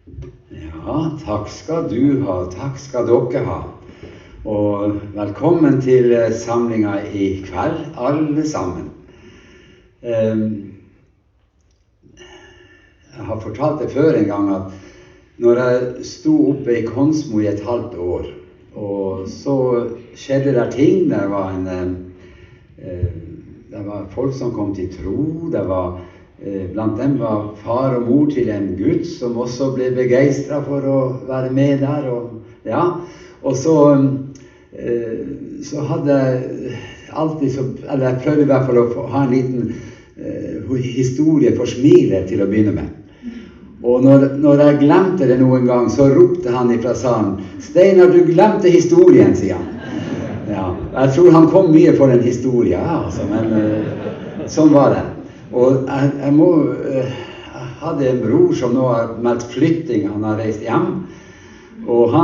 Ja, takk skal du ha, takk skal dere ha. Og velkommen til samlingen i kveld, alle sammen. Jeg har fortalt det før en gang at når jeg sto oppe i Konsmo i et halvt år, og så skjedde det ting, det var folk som kom til tro, blant dem var far og mor til en gutt som også ble begeistret for å være med der, og så hadde jeg alltid, eller jeg prøvde i hvert fall å ha en liten historie for smilet til å begynne med. Og når jeg glemte det noen gang, så ropte han ifra salen, «Steinar, du glemte historien», sier han. Ja, jeg tror han kom mye for den historien, altså, men sånn var det. Og jeg hadde en bror som nå har meldt flytting, han har reist hjem. Og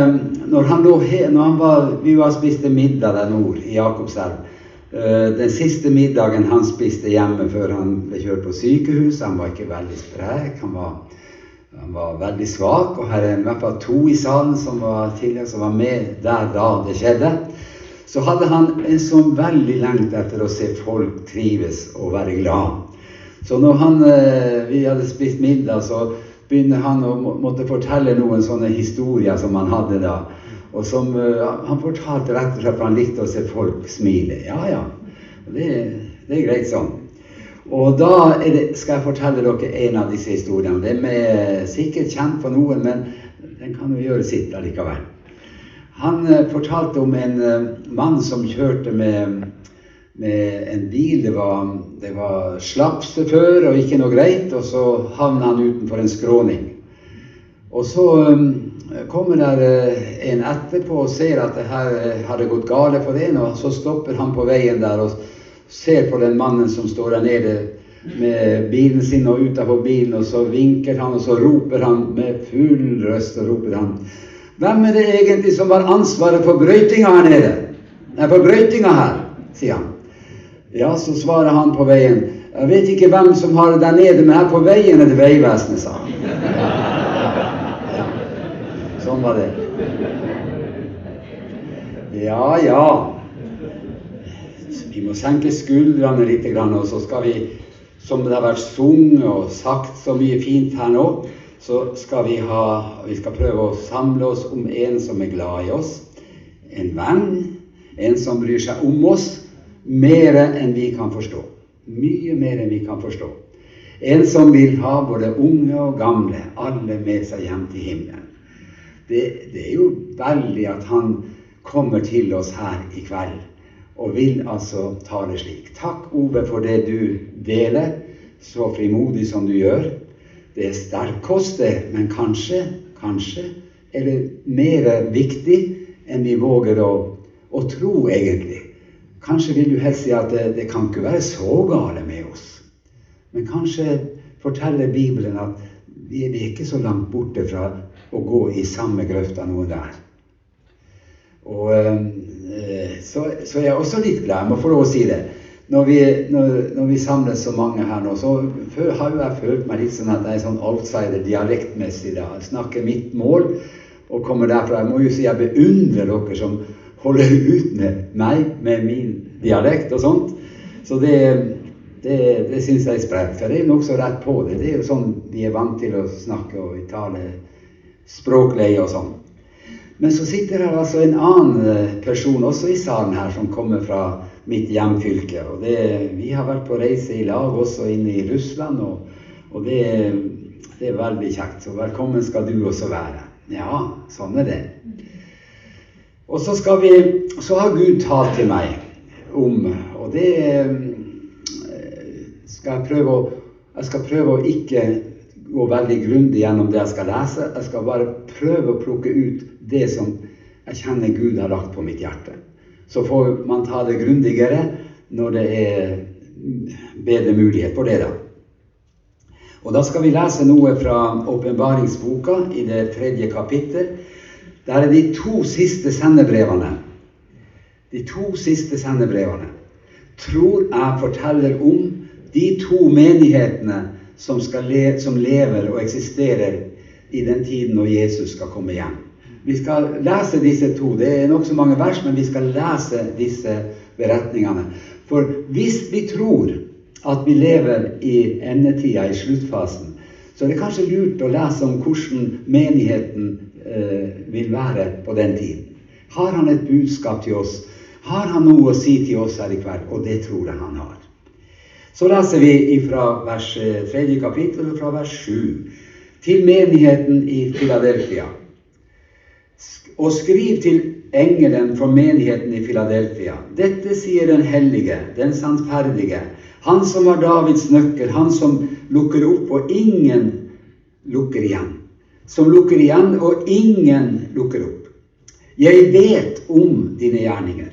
vi spiste middag der nord i Jakobselv. Den siste middagen han spiste hjemme før han ble kjørt på sykehus, han var ikke veldig sprek, han var veldig svak, og her i hvert fall 2 i salen som var med der da det skjedde. Så hadde han en sånn veldig lengt etter å se folk trives og være glad. Så når vi hadde spist middag, så begynte han å måtte fortelle noen sånne historier som han hadde da. Og som han fortalte rett og slett, for han likte å se folk smile. Ja, det er greit sånn. Og da skal jeg fortelle dere en av disse historiene. Den er sikkert kjent for noen, men den kan jo gjøre sitt allikevel. Han fortalte om en mann som kjørte med en bil. Det var slapse før og ikke noe greit, og så havnet han utenfor en skråning. Og så kommer der en etterpå og ser at det her hadde gått gale for en, og så stopper han på veien der og ser på den mannen som står der nede med bilen sin og utenfor bilen, og så vinker han, og så roper han med full røst, og roper han, «Hvem er det egentlig som har ansvaret for brøytinga her nede? Nei, for brøytinga her», sier han. Ja, så svarer han på veien, «Jeg vet ikke hvem som har det der nede, men her på veien er det Veivesenet», sa han. Ja, sånn var det. Ja. Vi må senke skuldrene litt, og så skal vi, som det har vært sunget og sagt så mye fint her nå, så skal vi skal prøve å samle oss om en som er glad i oss, en venn, en som bryr seg om oss, mer enn vi kan forstå. Mye mer enn vi kan forstå. En som vil ha både unge og gamle, alle med seg hjem til himmelen. Det er jo veldig at han kommer til oss her i kveld, og vil altså tale slik. Takk, Ove, for det du deler, så frimodig som du gjør. Det er sterk kost, men kanskje er det mer viktig enn vi våger å tro egentlig. Kanskje vil du helst si at det kan ikke være så gale med oss. Men kanskje forteller Bibelen at vi er ikke så langt borte fra å gå i samme grøfta noen der. Og så er jeg også litt glad, jeg må få lov å si det. Når vi samles så mange her nå, så har jeg følt meg litt sånn at jeg er sånn outsider dialektmessig da. Jeg snakker mitt mål og kommer derfra. Jeg må jo si jeg beundrer dere som holder ut med meg, med min dialekt og sånt. Så det synes jeg er sprekt, for det er nok så rett på det. Det er jo sånn vi er vant til å snakke og tale språkleie og sånn. Men så sitter her altså en annen person også i salen her som kommer fra mitt hjemfylke. Og vi har vært på reise i lag også inne i Russland, og det er veldig kjekt. Så velkommen skal du også være. Ja, sånn er det. Og så har Gud talt til meg om, og det skal jeg prøve å ikke gå veldig grundig gjennom det jeg skal lese. Jeg skal bare prøve å plukke ut det som jeg kjenner Gud har lagt på mitt hjerte. Så får man ta det grundigere når det er bedre mulighet for det da. Og da skal vi lese noe fra åpenbaringsboka i det 3. kapittel. Der er de 2 siste sendebrevene. De 2 siste sendebrevene. Tror jeg forteller om de 2 menighetene som lever og eksisterer i den tiden når Jesus skal komme igjen. Vi skal lese disse to. Det nok så mange vers, men vi skal lese disse beretningene. For hvis vi tror at vi lever i endetida, i sluttfasen, så det kanskje lurt å lese om hvordan menigheten vil være på den tiden. Har han et budskap til oss? Har han noe å si til oss her i kveld? Og det tror jeg han har. Så leser vi fra vers 3. kapittel, fra vers 7. Til menigheten i Philadelphia. Og skriv til engelen for menigheten i Philadelphia. Dette sier den hellige, den sannferdige, han som har Davids nøkkel, han som lukker opp og ingen lukker igjen. Som lukker igjen og ingen lukker opp. Jeg vet om dine gjerninger.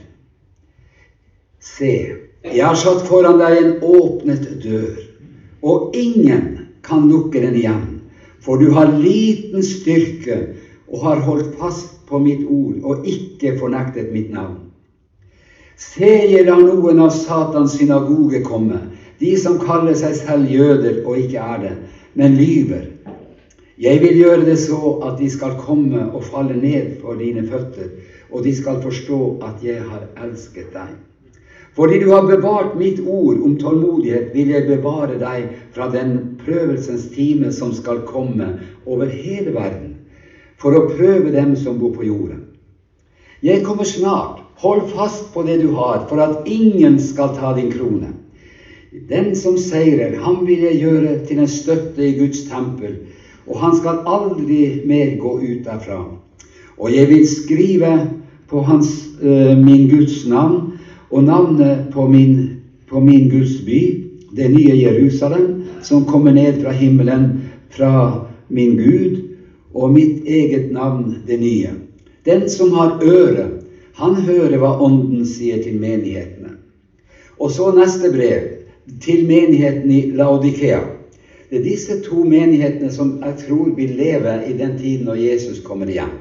Se, jeg har satt foran deg en åpnet dør, og ingen kan lukke den igjen, for du har liten styrke og har holdt fast på mitt ord og ikke fornektet mitt navn. Se, jeg lar noen av Satans synagoge komme, de som kaller seg selv jøder og ikke er det, men lyver. Jeg vil gjøre det så at de skal komme og falle ned for dine føtter, og de skal forstå at jeg har elsket deg. Fordi du har bevart mitt ord om tålmodighet, vil jeg bevare deg fra den prøvelsens time som skal komme over hele verden, for å prøve dem som bor på jorden. Jeg kommer snart, hold fast på det du har, for at ingen skal ta din krone. Den som seirer, han vil jeg gjøre til en støtte i Guds tempel, og han skal aldri mer gå ut derfra. Og jeg vil skrive på min Guds navn, og navnet på min Guds by, det nye Jerusalem, som kommer ned fra himmelen, fra min Gud, og mitt eget navn, det nye. Den som har øre, han hører hva Ånden sier til menighetene. Og så neste brev, til menigheten i Laodikea. Det er disse to menighetene som jeg tror vil leve i den tiden når Jesus kommer igjen.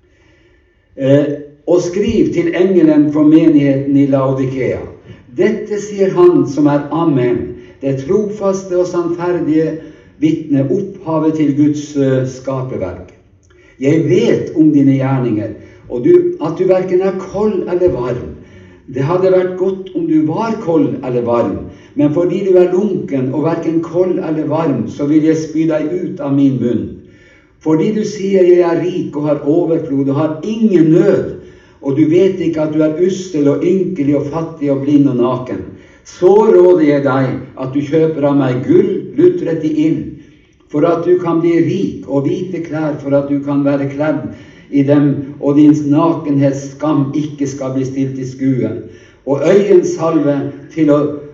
Og skriv til engelen for menigheten i Laodikea. Dette sier han som er Amen, det trofaste og sannferdige vitne, opphavet til Guds skaperverk. Jeg vet om dine gjerninger, og at du hverken er kold eller varm. Det hadde vært godt om du var kold eller varm, men fordi du er lunken og hverken kold eller varm, så vil jeg spy deg ut av min munn. Fordi du sier jeg er rik og har overflod og har ingen nød, og du vet ikke at du er ustel og ynkelig og fattig og blind og naken, så råder jeg deg at du kjøper av meg gull lutret i ild, for at du kan bli rik, og hvite klær for at du kan være kledd i dem, og din nakenhets skam ikke skal bli stilt i skue, og øyensalve til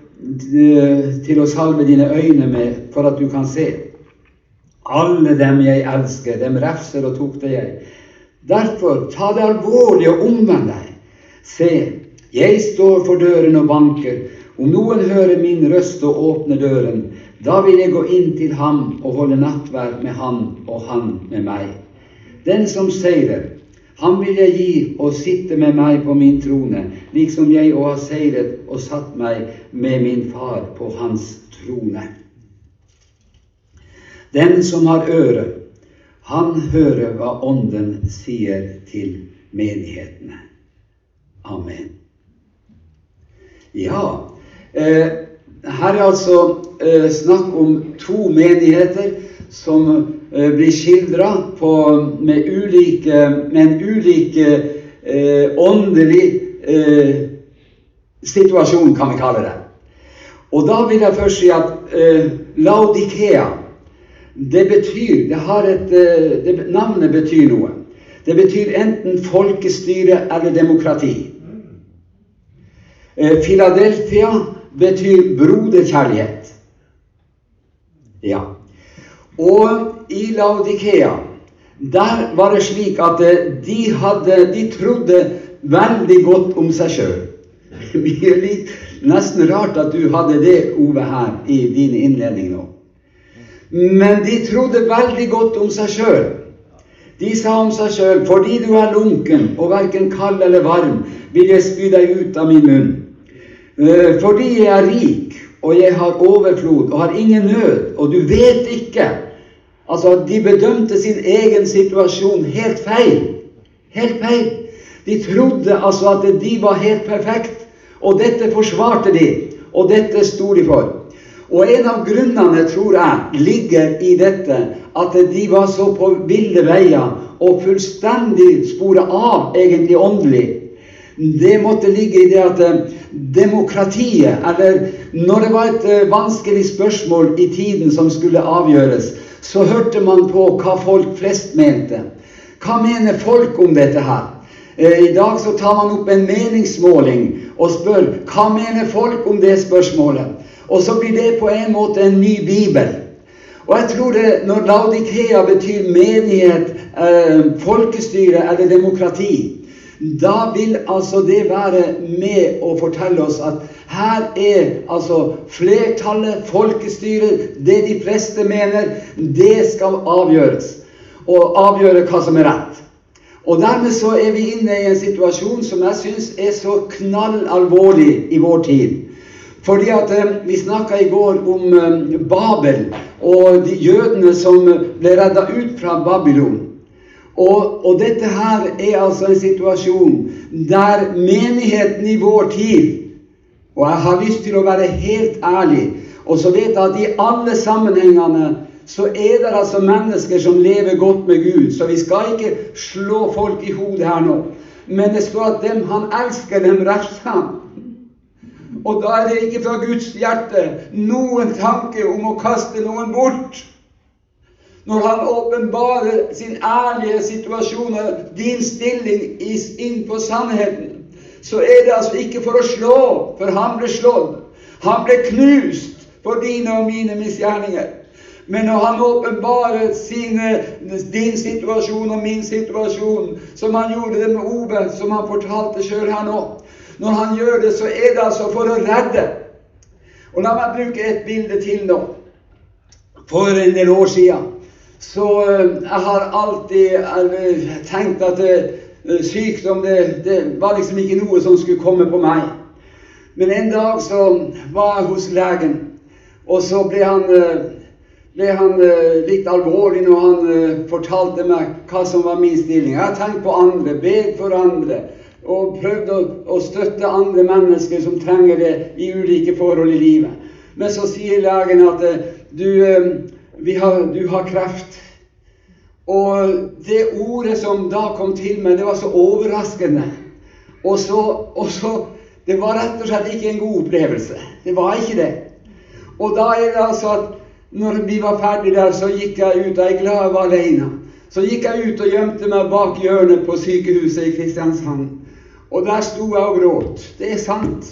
å salve dine øyne med, for at du kan se. Alle dem jeg elsker, dem refser og tukter jeg. Derfor, ta det alvorlig og omvend deg. Se, jeg står for døren og banker. Om noen hører min røst og åpner døren, da vil jeg gå inn til ham og holde nattverd med han og han med meg. Den som seirer, han vil jeg gi og sitte med meg på min trone, liksom jeg også har seiret og satt meg med min far på hans trone. Den som har øre, han hører hva Ånden sier til menighetene. Amen. Ja, her er altså snakk om to menigheter som blir skildret med en ulik åndelig situasjon, kan vi kalle det. Og da vil jeg først si at Laodikea, navnet betyr noe. Det betyr enten folkestyre eller demokrati. Philadelphia betyr broderkjærlighet. Ja. Og i Laodikea, der var det slik at de trodde veldig godt om seg selv. Nesten rart at du hadde det, Ove, her i din innledning nå. Men de trodde veldig godt om seg selv. De sa om seg selv, fordi du er lunken og hverken kald eller varm, vil jeg spy deg ut av min munn. Fordi jeg er rik og jeg har overflod og har ingen nød, og du vet ikke Altså, de bedømte sin egen situasjon helt feil. Helt feil. De trodde altså at de var helt perfekt, og dette forsvarte de, og dette sto de for. Og en av grunnene, tror jeg, ligger i dette, at de var så på ville veier, og fullstendig sporet av, egentlig åndelig. Det måtte ligge i det at demokratiet, eller når det var et vanskelig spørsmål i tiden som skulle avgjøres, så hørte man på hva folk flest mente. Hva mener folk om dette her? I dag så tar man opp en meningsmåling og spør, hva mener folk om det spørsmålet? Og så blir det på en måte en ny bibel. Og jeg tror det, når Laodikea betyr menighet, folkestyre eller demokrati, da vil altså det være med å fortelle oss at her altså flertallet, folkestyret, det de fleste mener, det skal avgjøres, og avgjøre hva som rett. Og dermed så vi inne i en situasjon som jeg synes så knallalvorlig i vår tid. Fordi at vi snakket i går om Babel, og de jødene som ble reddet ut fra Babylon. Og dette her altså en situasjon der menigheten i vår tid, og jeg har lyst til å være helt ærlig, og så vet jeg at i alle sammenhengene så det altså mennesker som lever godt med Gud, så vi skal ikke slå folk i hodet her nå. Men det står at dem han elsker, dem refser han. Og da det ikke fra Guds hjerte noen tanke om å kaste noen bort. Når han åpenbarer sin ærlige situasjon og din stilling inn på sannheten, så det altså ikke for å slå, for han ble slått. Han ble knust for dine og mine misgjerninger. Men når han åpenbarer din situasjon og min situasjon, som han gjorde det med Ove, som han fortalte selv her nå, når han gjør det, så det altså for å redde. Og la meg bruke et bilde til nå. For en del år siden, så jeg har alltid tenkt at sykdom, det var liksom ikke noe som skulle komme på meg. Men en dag så var jeg hos legen, og så ble han litt alvorlig når han fortalte meg hva som var min stilling. Jeg har tenkt på andre, bedt for andre, og prøvd å støtte andre mennesker som trenger det i ulike forhold i livet. Men så sier legen at du har kreft. Og det ordet som da kom til meg, det var så overraskende. Og så det var rett og slett ikke en god opplevelse. Det var ikke det. Og da det altså at når vi var ferdige der, så gikk jeg ut, og jeg glad jeg var alene. Så gikk jeg ut og gjemte meg bak hjørnet på sykehuset i Kristiansand. Og der sto jeg og gråt. Det sant.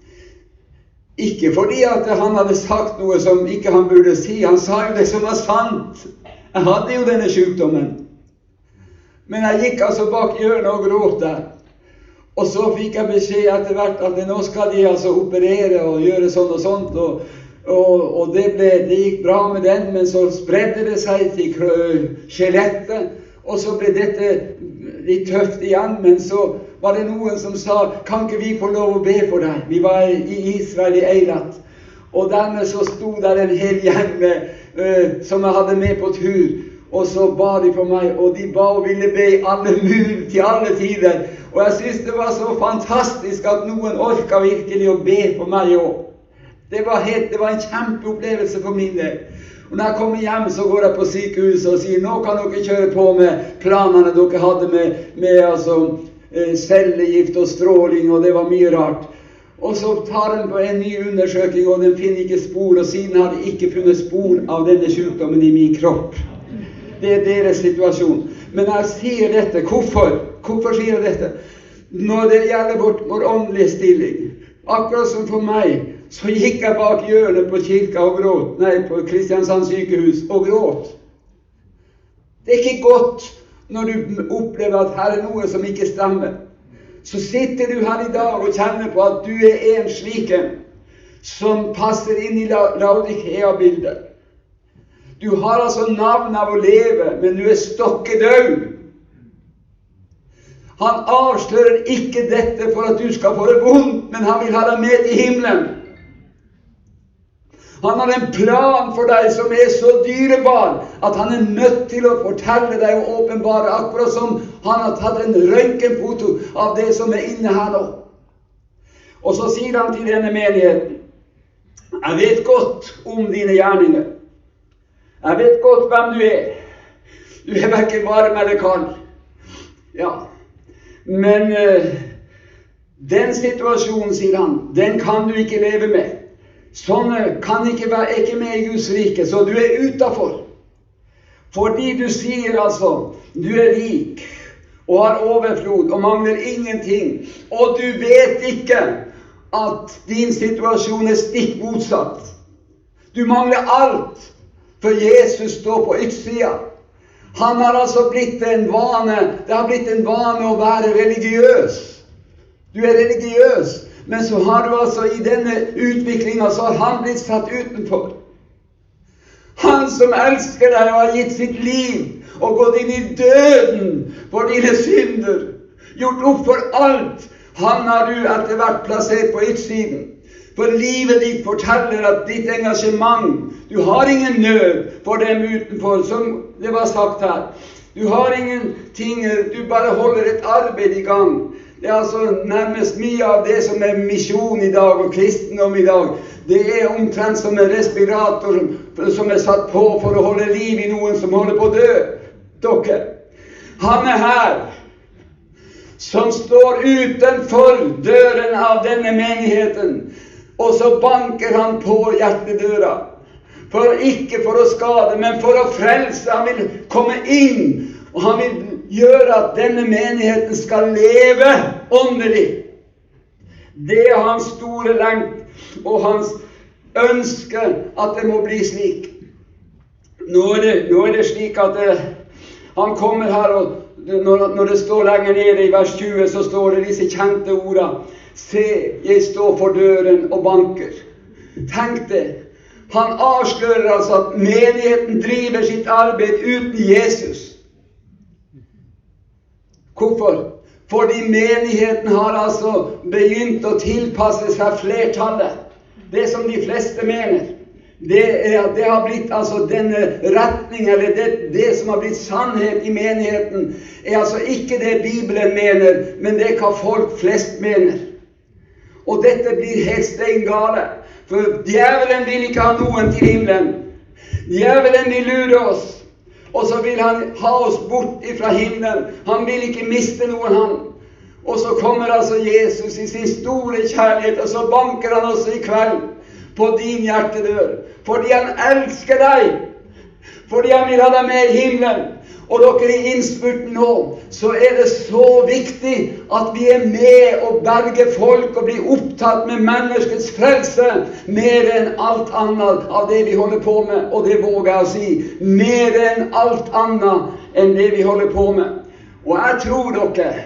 Ikke fordi at han hadde sagt noe som ikke han burde si. Han sa jo det som var sant. Jeg hadde jo denne sykdommen. Men jeg gikk altså bak hjørnet og gråt der. Og så fikk jeg beskjed etter hvert at nå skal de altså operere og gjøre sånn og sånt. Og det gikk bra med den, men så spredde det seg til skjelettet. Og så ble dette litt tøft igjen, men så var det noen som sa, kan ikke vi få lov å be for deg? Vi var i Israel, i Eilat. Og dermed så stod der en hel gjeng som jeg hadde med på tur. Og så ba de for meg, og de ba og ville be alle mulig til alle tider. Og jeg synes det var så fantastisk at noen orket virkelig å be for meg også. Det var en kjempeopplevelse for min del. Og når jeg kommer hjem, så går jeg på sykehuset og sier, nå kan dere kjøre på med planene dere hadde med cellegift og stråling, og det var mye rart. Og så tar den på en ny undersøking, og den finner ikke spor, og siden har de ikke funnet spor av denne sykdommen i min kropp. Det deres situasjon. Men jeg sier dette, hvorfor? Hvorfor sier jeg dette? Når det gjelder vår åndelige stilling, akkurat som for meg, så gikk jeg bak hjørnet på kirka og gråt, på Kristiansand sykehus og gråt. Det ikke godt når du opplever at her noe som ikke stemmer. Så sitter du her i dag og kjenner på at du en slik som passer inn i Laodikea-bildet. Du har altså navn av å leve, men du stokkedød. Han avslører ikke dette for at du skal få det vondt, men han vil ha deg med til himmelen. Han har en plan for deg som så dyrebar at han nødt til å fortelle deg og åpenbare, akkurat som han har tatt en røntgenfoto av det som inne her nå. Og så sier han til denne menigheten: jeg vet godt om dine gjerninger. Jeg vet godt hvem du er. Du hverken varm eller kald. Ja, men den situasjonen, sier han, den kan du ikke leve med. Sånne kan ikke med i Guds rike, så du utenfor. Fordi du sier altså, du rik og har overflod og mangler ingenting, og du vet ikke at din situasjon stikk motsatt. Du mangler alt, for Jesus står på utsida. Han har altså blitt en vane, det har blitt en vane å være religiøs. Du religiøs, men så har du altså i denne utviklingen, så har han blitt satt utenfor. Han som elsker deg og har gitt sitt liv og gått inn i døden for dine synder, gjort opp for alt, han har du etter hvert plassert på utsiden. For livet ditt forteller at ditt engasjement, du har ingen nød for dem utenfor, som det var sagt her. Du har ingen ting, du bare holder et arbeid i gang. Det altså nærmest mye av det som misjon i dag og kristendom i dag. Det omtrent som en respirator som satt på for å holde liv i noen som holder på å dø. Dere, han her, som står utenfor døren av denne menigheten, og så banker han på hjertedøra. Ikke for å skade, men for å frelse. Han vil komme inn, og han vil gjøre at denne menigheten skal leve åndelig. Det hans store lengt og hans ønske at det må bli slik. Nå er det slik at han kommer her, og når det står lenger nede i vers 20, så står det disse kjente ordene: se, jeg står for døren og banker. Tenk det. Han avslører altså at menigheten driver sitt arbeid uten Jesus. Hvorfor? Fordi menigheten har altså begynt å tilpasse seg flertallet. Det som de fleste mener. Det har blitt altså denne retning, eller det som har blitt sannhet i menigheten, altså ikke det Bibelen mener, men det hva folk flest mener. Og dette blir helt steingale, for djevelen vil ikke ha noen til himmelen. Djevelen vil lure oss, og så vil han ha oss bort fra himmelen. Han vil ikke miste noen, han. Og så kommer altså Jesus i sin store kjærlighet, og så banker han også i kveld på din hjertedør, fordi han elsker deg, fordi han vil ha deg med i himmelen. Og dere i innspurten nå, så det så viktig at vi med å berge folk og bli opptatt med menneskets frelse mer enn alt annet av det vi holder på med. Og det våger jeg å si, mer enn alt annet enn det vi holder på med. Og jeg tror dere,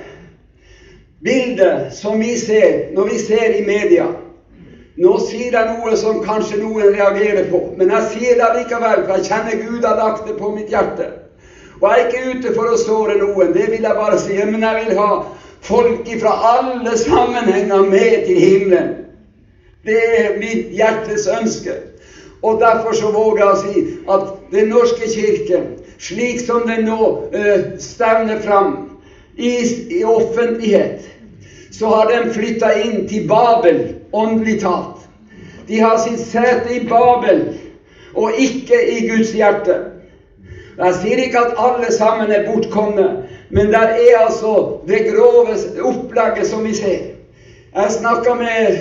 bildet som vi ser, når vi ser i media, nå sier jeg noe som kanskje noen reagerer på, men jeg sier det likevel, for jeg kjenner Gud har lagt det på mitt hjerte. Og jeg ikke ute for å såre noen, det vil jeg bare si, men jeg vil ha folk fra alle sammenhenger med til himmelen. Det mitt hjertes ønske. Og derfor så våger jeg å si at den norske kirke, slik som den nå stevner fram i offentlighet, så har den flyttet inn til Babel, åndelig talt. De har sitt sete i Babel, og ikke i Guds hjerte. Jeg sier ikke at alle sammen bortkomne, men der altså det grove opplegget som vi ser. Jeg snakket med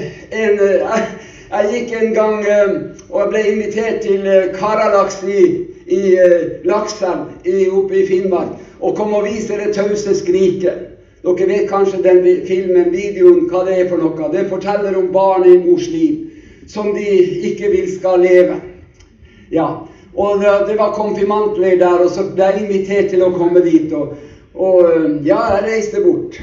jeg gikk en gang og ble invitert til Karalaks i Lakselv oppe i Finnmark, og kom og vise det tause skriket. Dere vet kanskje den filmen, videoen, hva det for noe. Den forteller om barn i mors liv, som de ikke vil skal leve. Ja, og det var konfirmantleir der, og så ble jeg invitert til å komme dit, og ja, jeg reiste bort,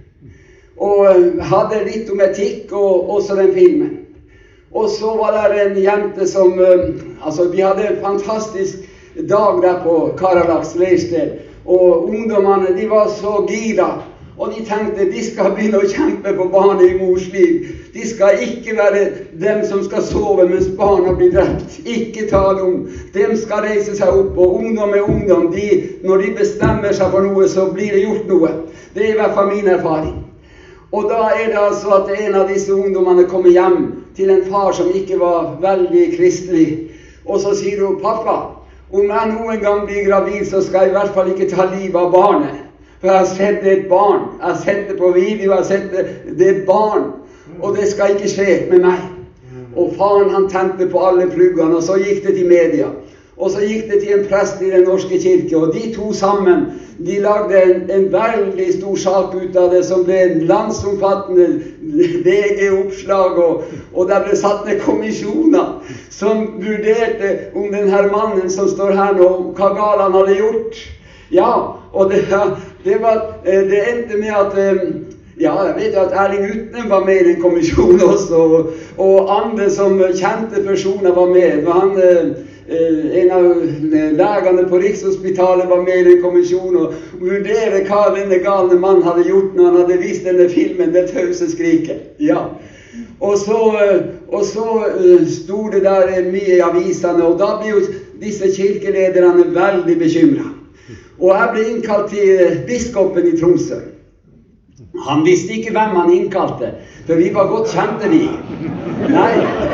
og hadde litt om etikk, og også den filmen. Og så var det en jente som, altså vi hadde en fantastisk dag der på Karalaks leirsted, og ungdommene, de var så gira, Og de tenkte, de skal begynne å kjempe på barnet i mors liv. De skal ikke være dem som skal sove mens barna blir drept. Ikke tale om. Dem skal reise seg opp, og ungdom er ungdom. Når de bestemmer seg for noe, så blir det gjort noe. Det er i hvert fall min erfaring. Og da er det altså at en av disse ungdommene kommer hjem til en far som ikke var veldig kristelig. Og så sier hun, pappa, om jeg noen gang blir gravid, så skal jeg i hvert fall ikke ta livet av barnet. For jeg har sett et barn, jeg har sett det på video, jeg har sett det er barn, og det skal ikke skje med meg. Og faren han tente på alle pluggene, og så gikk det til media. Og så gikk det til en prest i den norske kirke, og de to sammen, de lagde en veldig stor sak ut av det, som ble en landsomfattende VG-oppslag, og der ble satt ned kommisjoner som vurderte om den her mannen som står her nå, hva galt han hadde gjort. Ja, og det endte med at jeg vet at Erling Utnem var med i den kommisjonen også, og andre som kjente personer var med. En av legene på Rikshospitalet var med i den kommisjonen og vurderte hva denne galne mann hadde gjort når han hadde vist denne filmen, Det tause skriket. Ja. Og så sto det der mye i avisene, og da ble jo disse kirkelederne veldig bekymret. Og jeg ble innkalt til biskopen i Tromsø. Han visste ikke hvem han innkalte, for vi var godt kjente vi. Nei.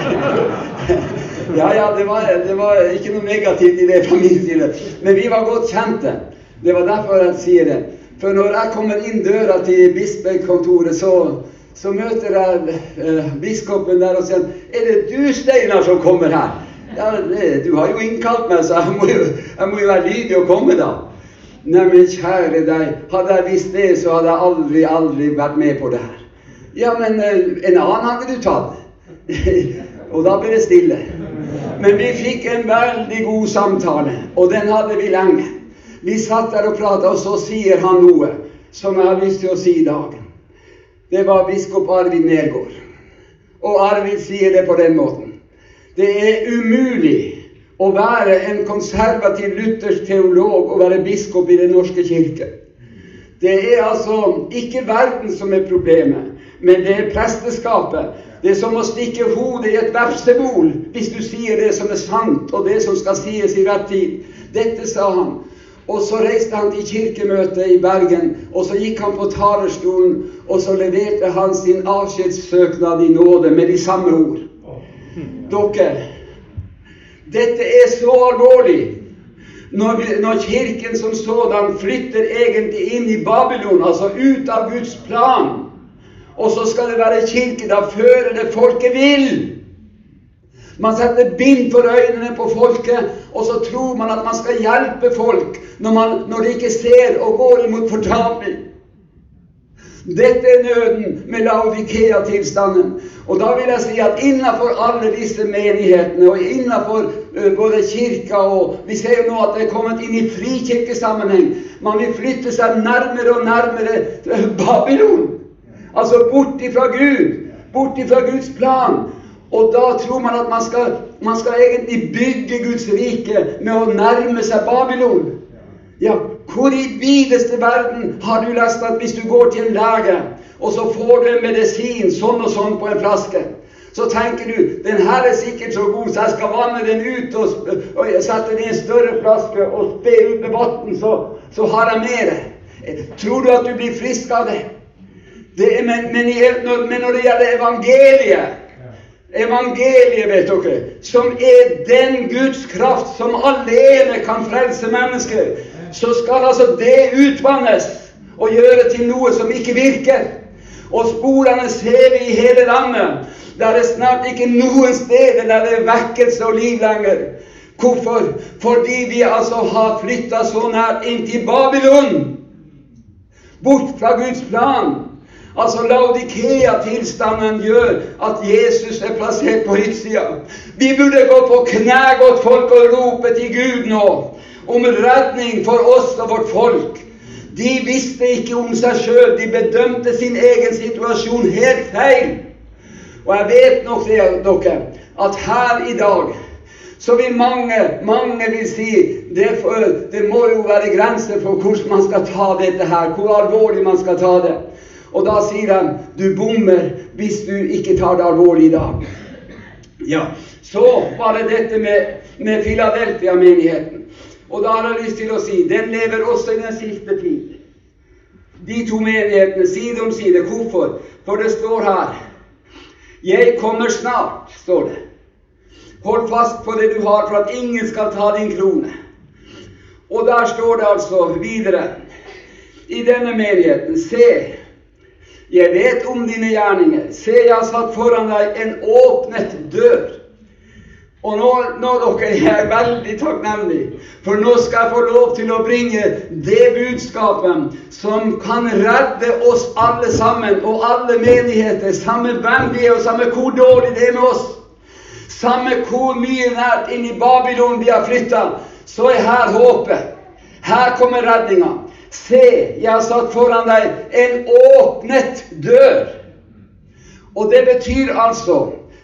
Ja, det var ikke noe negativt i det fra min side, men vi var godt kjente. Det var derfor jeg sier det. For når jeg kommer inn døra til bispekontoret, så møter jeg biskopen der og sier, er det du, Steinar, som kommer her? Ja, du har jo innkalt meg, så jeg må jo være lydig å komme da. Nei, men kjære deg, hadde jeg visst det, så hadde jeg aldri vært med på det her. Ja, men en annen hadde du tatt. Og da ble det stille. Men vi fikk en veldig god samtale, og den hadde vi lenge. Vi satt der og pratet, og så sier han noe som jeg har lyst til å si i dag. Det var biskop Arvid Nergård. Og Arvid sier det på den måten. Det er umulig å være en konservativ luthersk teolog og være biskop i den norske kirke. Det er altså ikke verden som er problemet, men det er presteskapet. Det er som å stikke hodet i et vepsebol hvis du sier det som er sant, og det som skal sies i rett tid. Dette sa han. Og så reiste han til kirkemøtet i Bergen, og så gikk han på talerstolen, og så leverte han sin avskjedssøknad i nåde med de samme ord. Dere, dette er så alvorlig. Når kirken som sådan flytter egentlig inn i Babylon, altså ut av Guds plan, og så skal det være kirke, da fører det folket vil. Man setter bind for øynene på folket, og så tror man at man skal hjelpe folk når de ikke ser og går imot fortaping. Dette er nøden med Laodikea-tilstanden. Og da vil jeg si at innenfor alle disse menighetene, og innenfor både kirka, og vi ser jo nå at det er kommet inn i frikirkesammenheng, man vil flytte seg nærmere og nærmere Babylon. Altså bort ifra Gud, bort ifra Guds plan. Og da tror man at man skal egentlig bygge Guds rike med å nærme seg Babylon. Ja, hvor i videste verden har du lest at hvis du går til en lege, og så får du en medisin sånn og sånn på en flaske, så tenker du, den her er sikkert så god, så jeg skal vanne den ut og sette den i en større flaske og spe ut med vatten, så har jeg mer. Tror du at du blir frisk av det? Men når det gjelder evangeliet, vet dere, som er den Guds kraft som alene kan frelse mennesker, så skal altså det utvannes og gjøre til noe som ikke virker. Og sporene ser vi i hele landet. Der er snart ikke noen steder der det er vekkelse og liv lenger. Hvorfor? Fordi vi altså har flyttet så nært inn til Babylon. Bort fra Guds plan. Altså Laodikea-tilstanden gjør at Jesus er plassert på utsida. Vi burde gå på knæ, godt folk, og rope til Gud nå om redning for oss og vårt folk. De visste ikke om seg selv, de bedømte sin egen situasjon helt feil. Og jeg vet nok det, dere, at her i dag så vil mange vil si, det må jo være grenser for hvordan man skal ta dette her, hvor alvorlig man skal ta det. Og da sier de, du bommer hvis du ikke tar det alvorlig i dag. Ja, så var det dette med Philadelphia-menigheten. Og da har jeg lyst til å si, den lever også i den siste tid. De to menighetene, side om side. Hvorfor? For det står her, jeg kommer snart, står det. Hold fast på det du har, for at ingen skal ta din krone. Og der står det altså videre, i denne menigheten, se, jeg vet om dine gjerninger. Se, jeg har satt foran deg en åpnet dør. Og nå dere, jeg er veldig takknemlig, for nå skal jeg få lov til å bringe det budskapet som kan redde oss alle sammen, og alle menigheter, samme hvem de er, og samme hvor dårlig det er med oss. Samme hvor mye nært inn i Babylon vi har flyttet, så er her håpet. Her kommer redningen. Se, jeg har satt foran deg en åpnet dør. Og det betyr altså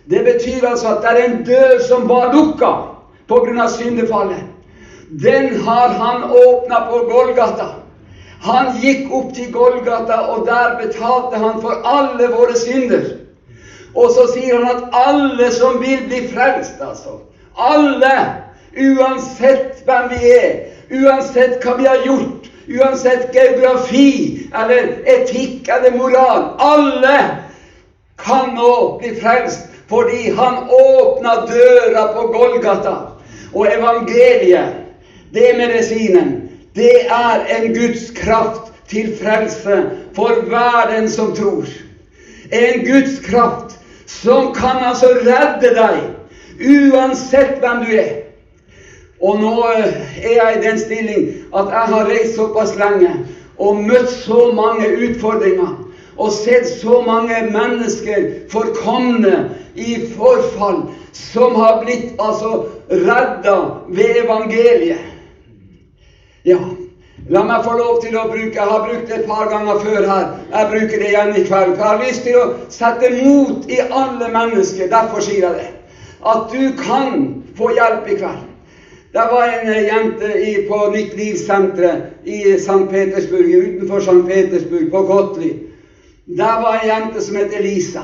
at det er en dør som var lukket på grunn av syndefallet. Den har han åpnet på Golgata. Han gikk opp til Golgata, og der betalte han for alle våre synder. Og så sier han at alle som vil bli frelst, altså. Alle, uansett hvem vi er, uansett hva vi har gjort, uansett geografi, eller etikk, eller moral, alle kan nå bli frelst, fordi han åpnet døra på Golgata. Og evangeliet, det er medisinen, det er en Guds kraft til frelse for hver den som tror. En Guds kraft som kan altså redde deg, uansett hvem du er. Og nå er jeg i den stilling at jeg har reist såpass lenge, og møtt så mange utfordringer, og sett så mange mennesker forkomne i forfall, som har blitt altså reddet ved evangeliet. Ja, la meg få lov til å bruke, jeg har brukt det et par ganger før her, jeg bruker det igjen i kveld, for jeg har lyst til å sette mot i alle mennesker, derfor sier jeg det, at du kan få hjelp i kveld. Det var en jente på Nytt Livssenteret i St. Petersburg, utenfor St. Petersburg, på Kotli. Der var en jente som heter Lisa.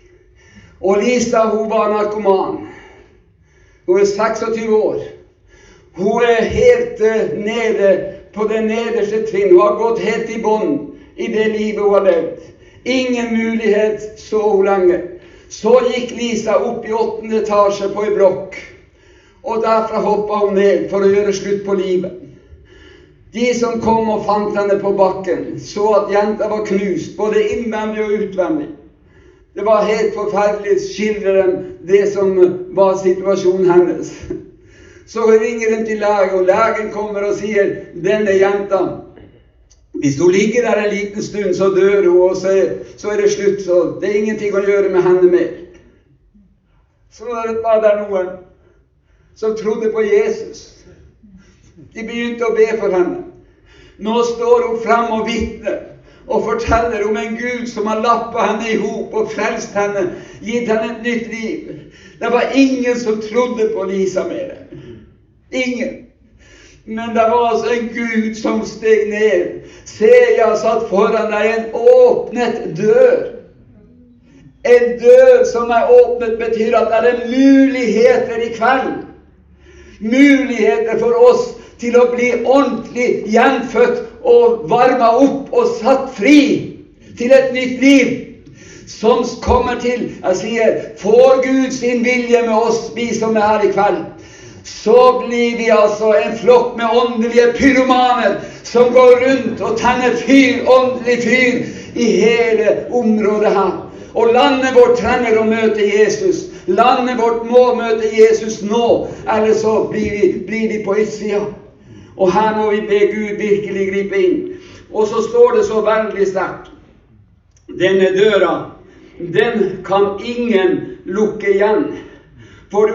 Og Lisa, hun var narkoman. Hun er 26 år. Hun er helt nede på det nederste trinn. Hun har gått helt i bånd i det livet hun har levd. Ingen mulighet så hun lenge. Så gikk Lisa opp i 8. etasje på en blokk. Og derfra hoppet hun ned for å gjøre slutt på livet. De som kom og fant henne på bakken, så at jenta var knust, både innvendig og utvendig. Det var helt forferdelig, skildrer dem det som var situasjonen hennes. Så ringer de til lege, og legen kommer og sier, denne jenta, hvis hun ligger der en liten stund, så dør hun, og så er det slutt, så det er ingenting å gjøre med henne mer. Så var det noen som trodde på Jesus. De begynte å be for henne. Nå står hun frem og vitner og forteller om en Gud som har lappet henne i hop og frelst henne, gitt henne et nytt liv. Det var ingen som trodde på Lisa mer. Ingen. Men det var altså en Gud som steg ned. Se, jeg har satt foran deg en åpnet dør. En dør som er åpnet betyr at det er muligheter i kveld. Muligheter for oss til å bli ordentlig gjenfødt og varmet opp og satt fri til et nytt liv som kommer til, jeg sier, får Gud sin vilje med oss, vi som er her i kveld, så blir vi altså en flokk med åndelige pyromaner som går rundt og tenner fyr, åndelig fyr i hele området her. Og landet vårt trenger å møte Jesus. Landet vårt må møte Jesus nå, eller så blir de på utsiden. Og her må vi be Gud virkelig gripe inn. Og så står det så veldig sterkt. Denne døra, den kan ingen lukke igjen. For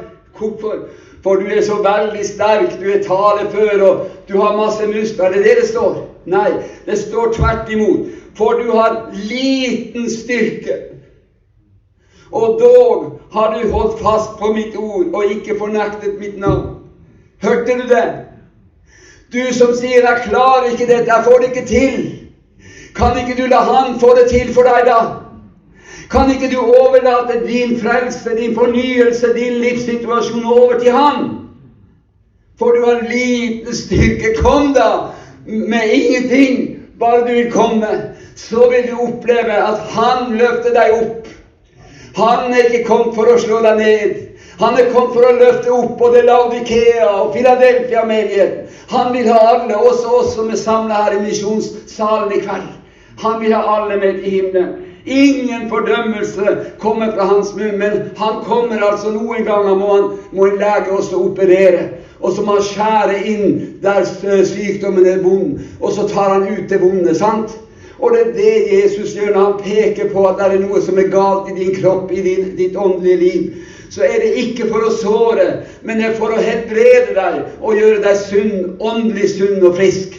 du er så veldig sterk, du er talefør, og du har masse muskler. Det er det står. Nei, det står tvert imot. For du har liten styrke. og dog har du holdt fast på mitt ord og ikke fornektet mitt navn. Hørte du det? Du som sier, jeg klarer ikke dette, jeg får det ikke til. Kan ikke du la han få det til for deg da? Kan ikke du overlate din frelse, din fornyelse, din livssituasjon over til han? For du har liten styrke. Kom da med ingenting. Bare du vil komme, så vil du oppleve at han løfter deg opp. Han er ikke kommet for å slå deg ned. Han er kommet for å løfte opp både Laodikea og Philadelphia-menigheten. Han vil ha alle, også oss som er samlet her i misjonssalen i kveld. Han vil ha alle med til himmelen. Ingen fordømmelse kommer fra hans munn, men han kommer altså noen ganger må en lege også operere. Og så må han skjære inn der sykdommen er vond, og så tar han ut det vonde, sant? Og det er det Jesus gjør når han peker på at det er noe som er galt i din kropp, i ditt åndelige liv. Så er det ikke for å såre, men det er for å helbrede deg og gjøre deg sunn, åndelig sunn og frisk.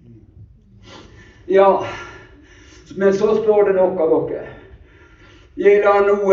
Ja, men så står det nok av dere. Jeg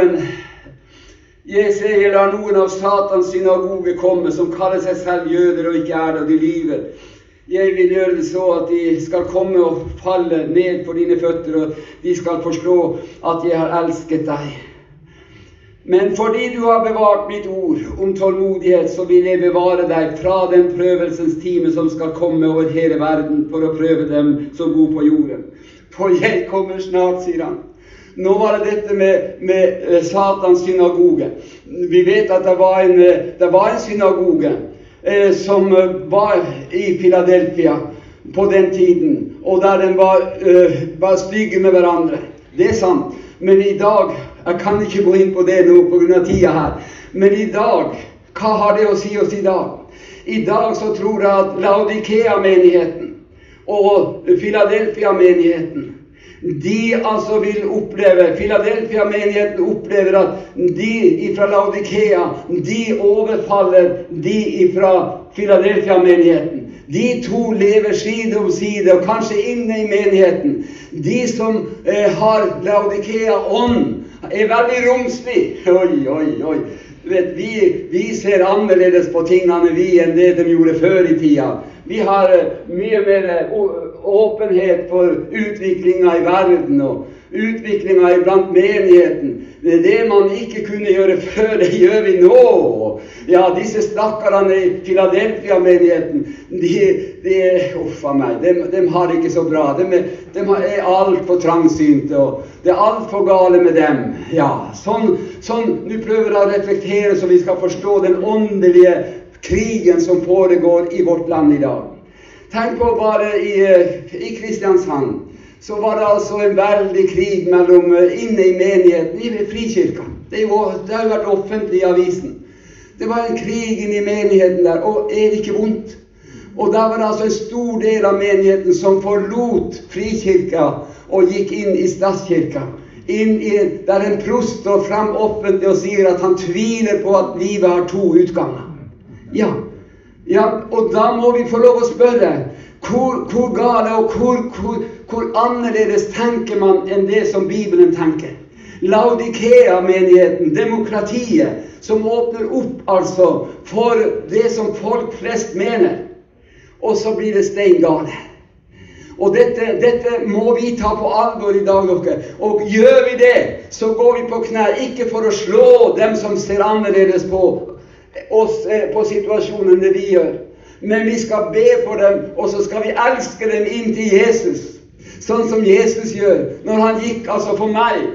lar noen av Satans synagoge komme, som kaller seg selv jøder og ikke er det, og de lyver. Jeg vil gjøre det så at de skal komme og falle ned på dine føtter, og de skal forstå at jeg har elsket deg. Men fordi du har bevart mitt ord om tålmodighet, så vil jeg bevare deg fra den prøvelsens time som skal komme over hele verden for å prøve dem som bor på jorden. For jeg kommer snart, sier han. Nå var det dette med Satans synagoge. Vi vet at det var en synagoge som var i Philadelphia på den tiden, og der den var stygge med hverandre. Det er sant. Men i dag, jeg kan ikke gå inn på det nå på grunn av tida her, men i dag, hva har det å si oss i dag? I dag så tror jeg at Laodikea-menigheten og Philadelphia-menigheten, de altså vil oppleve, Philadelphia-menigheten opplever at de fra Laodikea, de overfaller de fra Philadelphia-menigheten. De to lever side om side, og kanskje inne i menigheten. De som har Laodikea-ånd, er veldig romslig. Oi. Du vet, vi ser annerledes på tingene enn det de gjorde før i tida. Vi har mye mer åpenhet for utviklingen i verden og utviklingen blant menigheten. Det er det man ikke kunne gjøre før, det gjør vi nå. Ja, disse stakkarene i Philadelphia-menigheten, de har det ikke så bra. De er alt for trangsynte, og det er alt for gale med dem. Ja, sånn nå prøver jeg å reflektere så vi skal forstå den åndelige krigen som foregår i vårt land i dag. Tenk på bare i Kristiansand, så var det altså en veldig krig inne i menigheten, i frikirka. Det har jo vært offentlig i avisen. Det var en krig inne i menigheten der, og er det ikke vondt? Og der var det altså en stor del av menigheten som forlot frikirka og gikk inn i statskirka. Der en prost står frem offentlig og sier at han tviler på at livet har to utganger. Ja, og da må vi få lov å spørre, hvor gale og hvor annerledes tenker man enn det som Bibelen tenker? Laodikea-menigheten, demokratiet, som åpner opp altså for det som folk flest mener, og så blir det steingale. Og dette må vi ta på alvor i dag, dere. Og gjør vi det, så går vi på knær, ikke for å slå dem som ser annerledes på oss på situasjonen det vi gjør. Men vi skal be for dem, og så skal vi elske dem inn til Jesus. Sånn som Jesus gjør, når han gikk altså for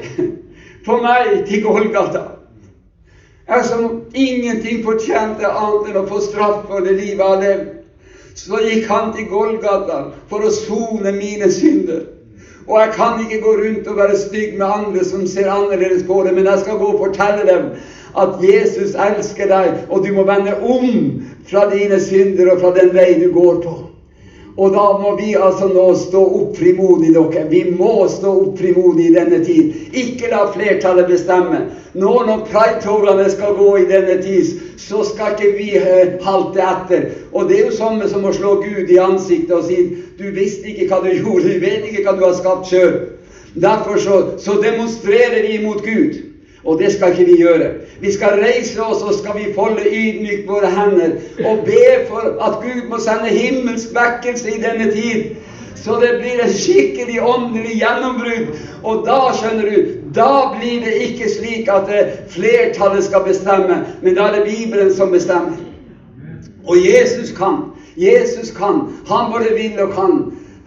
meg til Golgata. Jeg som ingenting fortjente annet enn å få straff for det livet jeg levde. Så gikk han til Golgata for å sone mine synder. Og jeg kan ikke gå rundt og være stygg med andre som ser annerledes på det, men jeg skal gå og fortelle dem at Jesus elsker deg, og du må vende om fra dine synder og fra den vei du går på. Og da må vi altså nå stå opp frimodig, dere. Vi må stå opp frimodig i denne tid. Ikke la flertallet bestemme. Nå når pridetogene skal gå i denne tid, så skal ikke vi halte etter. Og det er jo samme som å slå Gud i ansiktet og si, du visste ikke hva du gjorde, du vet ikke hva du har skapt selv. Derfor så demonstrerer vi mot Gud. Og det skal ikke vi gjøre. Vi skal reise oss, og skal vi folde ydmykt våre hender og be for at Gud må sende himmelsk vekkelse i denne tid, så det blir en skikkelig åndelig gjennombrudd. Og da, skjønner du, da blir det ikke slik at flertallet skal bestemme, men da er det Bibelen som bestemmer. Og Jesus kan. Han både vil og kan.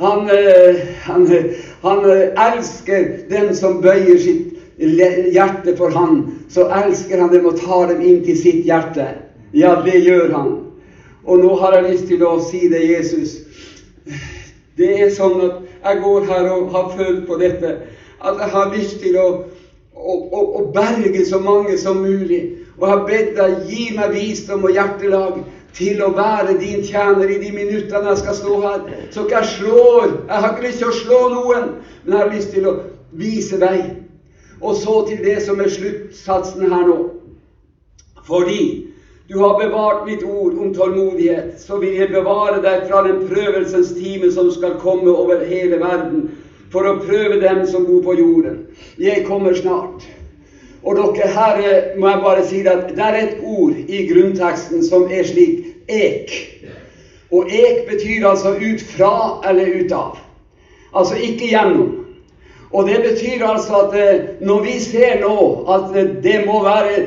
Han elsker den som bøyer sitt hjerte for han. Så elsker han dem og tar dem inn til sitt hjerte. Ja, det gjør han. Og nå har jeg lyst til å si det, Jesus. Det er sånn at jeg går her og har følt på dette, at jeg har lyst til å berge så mange som mulig. Og jeg har bedt deg, gi meg visdom og hjertelag til å være din tjener i de minuttene jeg skal stå her. Så ikke jeg har ikke lyst til å slå noen, men jeg har lyst til å vise deg. Og så til det som er sluttsatsen her nå. Fordi du har bevart mitt ord om tålmodighet, så vil jeg bevare deg fra den prøvelsens time som skal komme over hele verden, for å prøve dem som bor på jorden. Jeg kommer snart. Og dere, her må jeg bare si at det er et ord i grunnteksten som er slik, ek. Og ek betyr altså ut fra eller ut av. Altså ikke gjennom. Og det betyr altså at når vi ser nå at det må være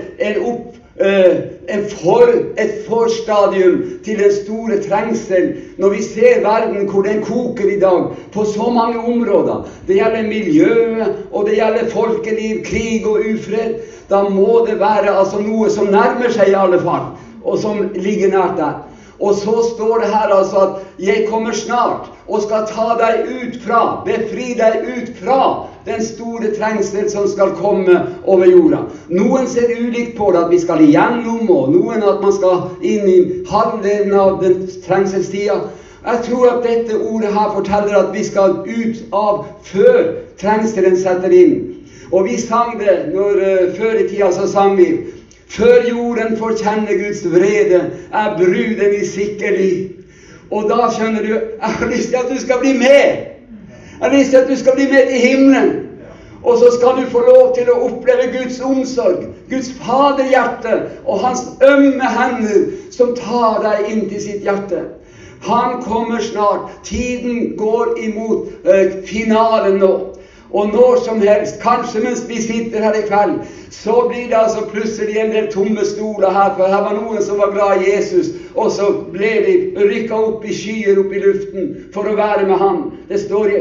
et forstadium til den store trengsel, når vi ser verden hvor den koker i dag på så mange områder, det gjelder miljøet, og det gjelder folkeliv, krig og ufred, da må det være altså noe som nærmer seg i alle fall, og som ligger nært der. Og så står det her altså at jeg kommer snart og skal ta deg ut fra, befri deg ut fra den store trengsel som skal komme over jorda. Noen ser ulikt på det, at vi skal igjennom, og noen at man skal inn i halvdelen av den trengselstida. Jeg tror at dette ordet her forteller at vi skal ut av før trengselen setter inn. Og vi sang det, før i tida så sang vi, før jorden får kjenne Guds vrede, er bruden i sikker liv. Og da skjønner du, jeg har lyst til at du skal bli med. Jeg har lyst til at du skal bli med til himmelen. Og så skal du få lov til å oppleve Guds omsorg, Guds faderhjerte og hans ømme hender som tar deg inn til sitt hjerte. Han kommer snart. Tiden går imot finalen nå. Og når som helst, kanskje mens vi sitter her i kveld, så blir det altså plutselig en del tomme stoler her, for her var noen som var glad i Jesus, og så ble de rykket opp i skyer, opp i luften, for å være med han. Det står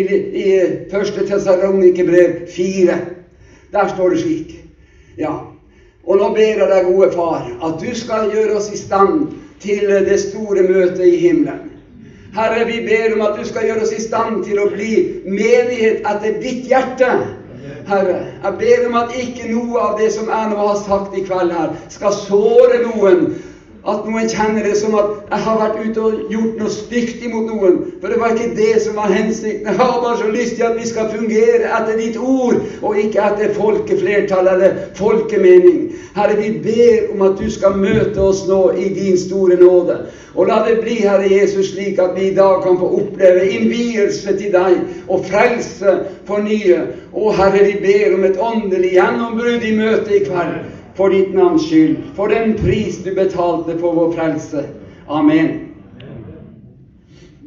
i 1. Tessalonikerbrev 4. Der står det slik. Ja. Og nå ber jeg deg, gode far, at du skal gjøre oss i stand til det store møtet i himmelen. Herre, vi ber om at du skal gjøre oss i stand til å bli menighet etter ditt hjerte. Herre, jeg ber om at ikke noe av det som jeg nå har sagt i kveld her skal såre noen. At noen kjenner det som at jeg har vært ute og gjort noe stygt imot noen. For det var ikke det som var hensikten. Jeg har bare så lyst til at vi skal fungere etter ditt ord, og ikke etter folkeflertall eller folkemening. Herre, vi ber om at du skal møte oss nå i din store nåde. Og la det bli, Herre Jesus, slik at vi i dag kan få oppleve innvielse til deg, og frelse for nye. Og Herre, vi ber om et åndelig gjennombrudd i møtet i kveld. For ditt navns skyld, for den pris du betalte for vår frelse. Amen.